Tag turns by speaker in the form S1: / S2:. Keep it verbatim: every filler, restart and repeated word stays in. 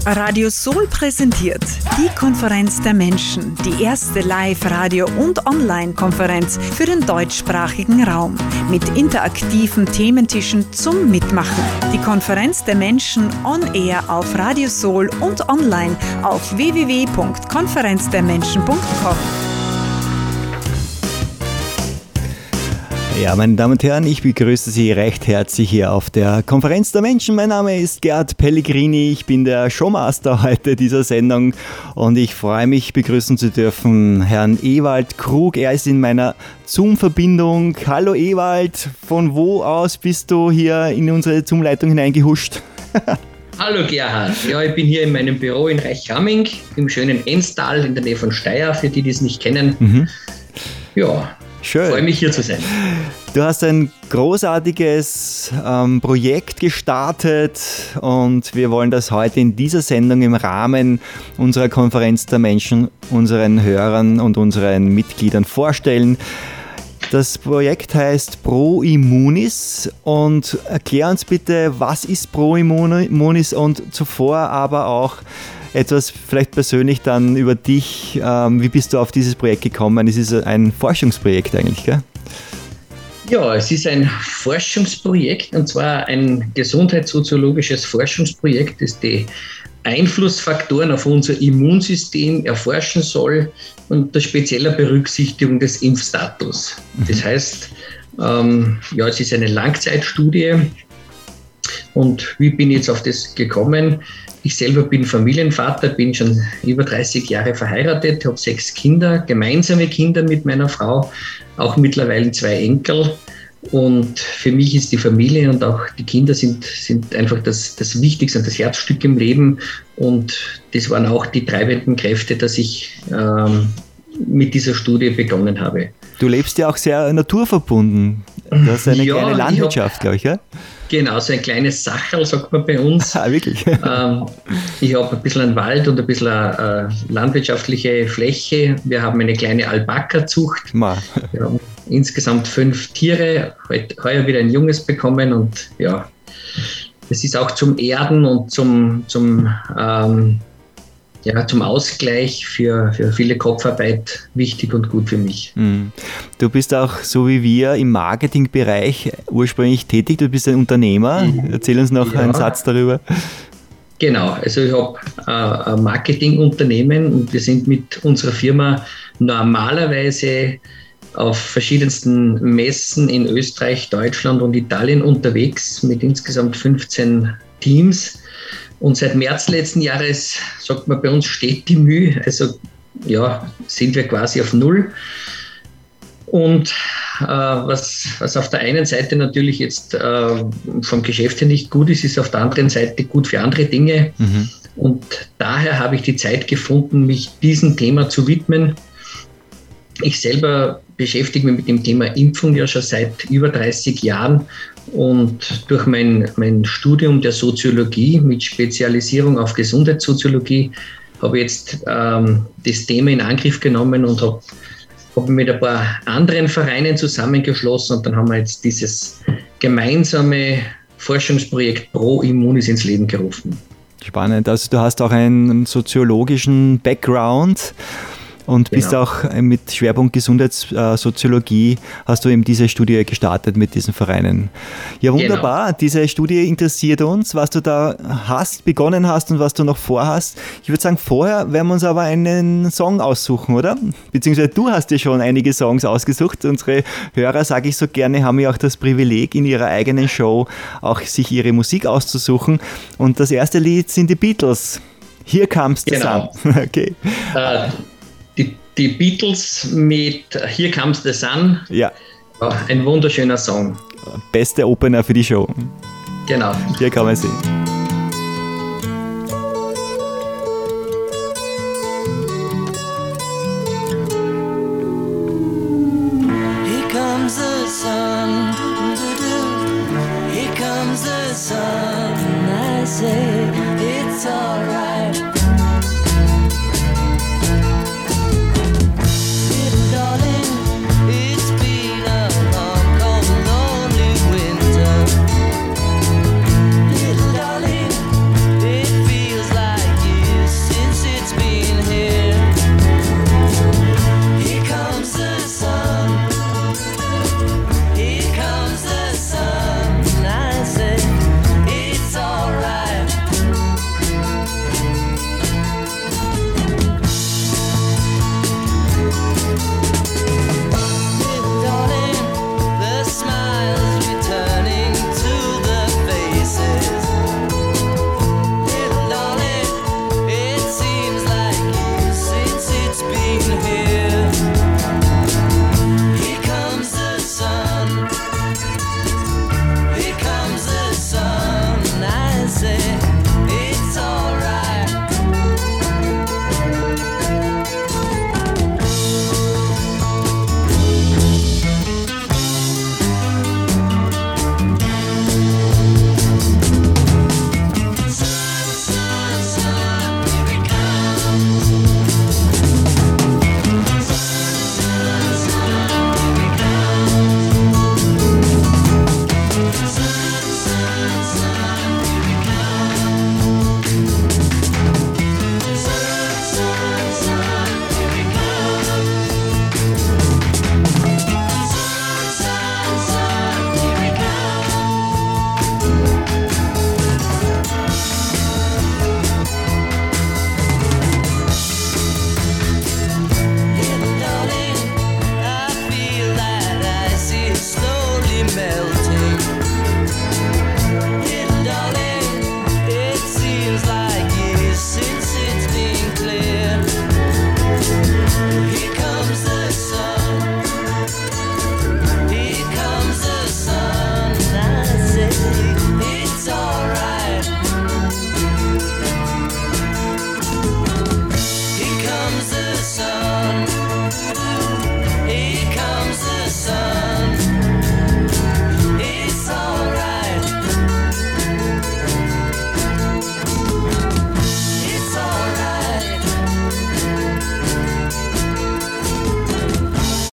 S1: Radio Soul präsentiert die Konferenz der Menschen, die erste Live-Radio- und Online-Konferenz für den deutschsprachigen Raum mit interaktiven Thementischen zum Mitmachen. Die Konferenz der Menschen on Air auf Radio Soul und online auf w w w punkt konferenz der menschen punkt com.
S2: Ja, meine Damen und Herren, ich begrüße Sie recht herzlich hier auf der Konferenz der Menschen. Mein Name ist Gerd Pellegrini, ich bin der Showmaster heute dieser Sendung und ich freue mich, begrüßen zu dürfen Herrn Ewald Krug. Er ist in meiner Zoom-Verbindung. Hallo Ewald, von wo aus bist du hier in unsere Zoom-Leitung hineingehuscht?
S3: Hallo Gerhard, ja, ich bin hier in meinem Büro in Reichramming, im schönen Enstal in der Nähe von Steyr, für die, die es nicht kennen. Mhm. Ja.
S2: Schön.
S3: Ich freue mich, hier zu sein.
S2: Du hast ein großartiges ähm, Projekt gestartet und wir wollen das heute in dieser Sendung im Rahmen unserer Konferenz der Menschen unseren Hörern und unseren Mitgliedern vorstellen. Das Projekt heißt Pro Immunis und erklär uns bitte, was ist Pro Immunis und zuvor aber auch etwas vielleicht persönlich dann über dich. Ähm, wie bist du auf dieses Projekt gekommen? Es ist ein Forschungsprojekt eigentlich, gell?
S3: Ja, es ist ein Forschungsprojekt und zwar ein gesundheitssoziologisches Forschungsprojekt, das die Einflussfaktoren auf unser Immunsystem erforschen soll unter spezieller Berücksichtigung des Impfstatus. Das heißt, ähm, ja, es ist eine Langzeitstudie. Und wie bin ich jetzt auf das gekommen? Ich selber bin Familienvater, bin schon über dreißig Jahre verheiratet, habe sechs Kinder, gemeinsame Kinder mit meiner Frau, auch mittlerweile zwei Enkel. Und für mich ist die Familie und auch die Kinder sind, sind einfach das, das Wichtigste und das Herzstück im Leben. Und das waren auch die treibenden Kräfte, dass ich ähm, mit dieser Studie begonnen habe.
S2: Du lebst ja auch sehr naturverbunden. Du hast eine ja, kleine Landwirtschaft, glaube ich, ja?
S3: Genau, so ein kleines Sacherl, sagt man bei uns.
S2: Ah, wirklich?
S3: Ähm, ich habe ein bisschen einen Wald und ein bisschen eine äh, landwirtschaftliche Fläche. Wir haben eine kleine Alpaka-Zucht. Wir haben insgesamt fünf Tiere, heute, heuer wieder ein Junges bekommen und ja, es ist auch zum Erden und zum, zum ähm, Ja, zum Ausgleich für, für viele Kopfarbeit wichtig und gut für mich.
S2: Du bist auch, so wie wir, im Marketingbereich ursprünglich tätig. Du bist ein Unternehmer. Erzähl uns noch ja. einen Satz darüber.
S3: Genau, also ich habe äh, ein Marketingunternehmen und wir sind mit unserer Firma normalerweise auf verschiedensten Messen in Österreich, Deutschland und Italien unterwegs mit insgesamt fünfzehn Teams. Und seit März letzten Jahres, sagt man bei uns, steht die Mühe. Also ja, sind wir quasi auf Null. Und äh, was, was auf der einen Seite natürlich jetzt äh, vom Geschäft her nicht gut ist, ist auf der anderen Seite gut für andere Dinge. Mhm. Und daher habe ich die Zeit gefunden, mich diesem Thema zu widmen. Ich selber beschäftige mich mit dem Thema Impfung ja schon seit über dreißig Jahren. Und durch mein, mein Studium der Soziologie mit Spezialisierung auf Gesundheitssoziologie habe ich jetzt ähm, das Thema in Angriff genommen und habe hab mit ein paar anderen Vereinen zusammengeschlossen und dann haben wir jetzt dieses gemeinsame Forschungsprojekt Pro Immunis ins Leben gerufen.
S2: Spannend, also du hast auch einen soziologischen Background. Und bist genau. auch mit Schwerpunkt Gesundheitssoziologie, hast du eben diese Studie gestartet mit diesen Vereinen. Ja, wunderbar. Genau. Diese Studie interessiert uns, was du da hast, begonnen hast und was du noch vorhast. Ich würde sagen, vorher werden wir uns aber einen Song aussuchen, oder? Beziehungsweise du hast dir schon einige Songs ausgesucht. Unsere Hörer, sage ich so gerne, haben ja auch das Privileg, in ihrer eigenen Show auch sich ihre Musik auszusuchen. Und das erste Lied sind die Beatles. Here Comes the
S3: genau.
S2: Sun. Okay.
S3: Uh, Die, die Beatles mit Here Comes the Sun.
S2: Ja.
S3: Ein wunderschöner Song.
S2: Beste Opener für die Show.
S3: Genau.
S2: Hier kann man sehen.
S4: Here comes the sun. Here comes the sun. I say it's alright. Little darling, it feels like comes the